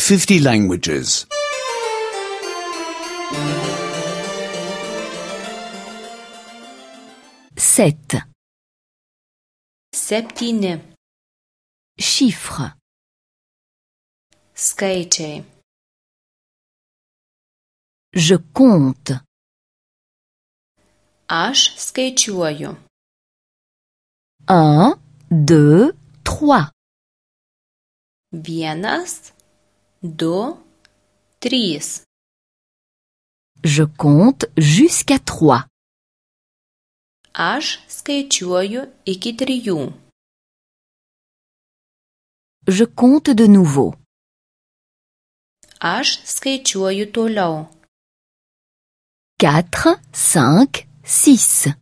50 languages. 7. Septyni. Chiffre. Skaičiai. Je compte. Aš skaičiuoju. 1, 2, 3. 1, 2, 3. Je compte jusqu'à 3. Aš skaičiuoju iki 3. Je compte de nouveau. Aš skaičiuoju toliau. 4, 5, 6.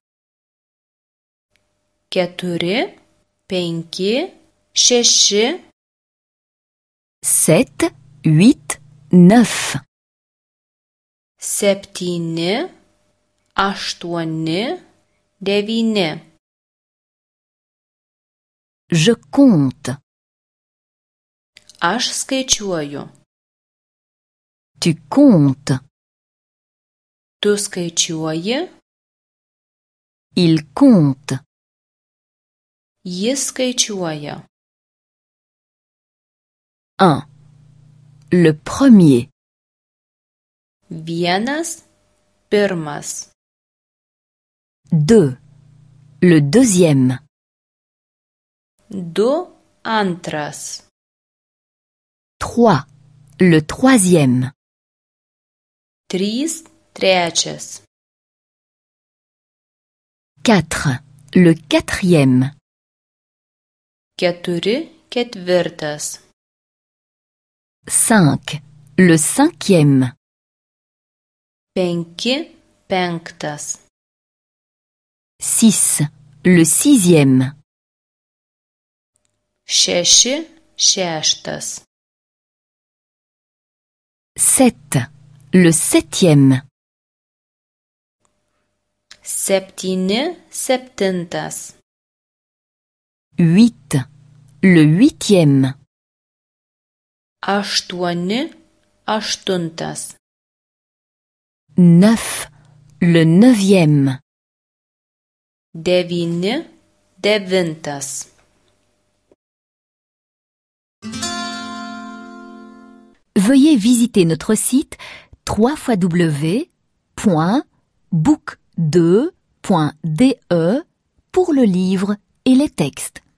4, 5, 6. 7, 8, 9. 7, 8, 9. Je compte. Aš skaičiuoju. Tu comptes. Tu skaičiuoji. Il compte. Jis skaičiuoja. 1. Le premier. 1, pirmas. 2. Le deuxième. 2, antras. 3. Le troisième. 3, trečias. 4. Le quatrième. 4, ketvirtas. 5. Le cinquième. 5, penktas. 6. Le sixième. 6, šeštas. 7. Le septième. 7, septintas. 8. Le huitième. 8, aštuntas. 9. Le neuvième. 9, devintas. Veuillez visiter notre site www.book2.de pour le livre et les textes.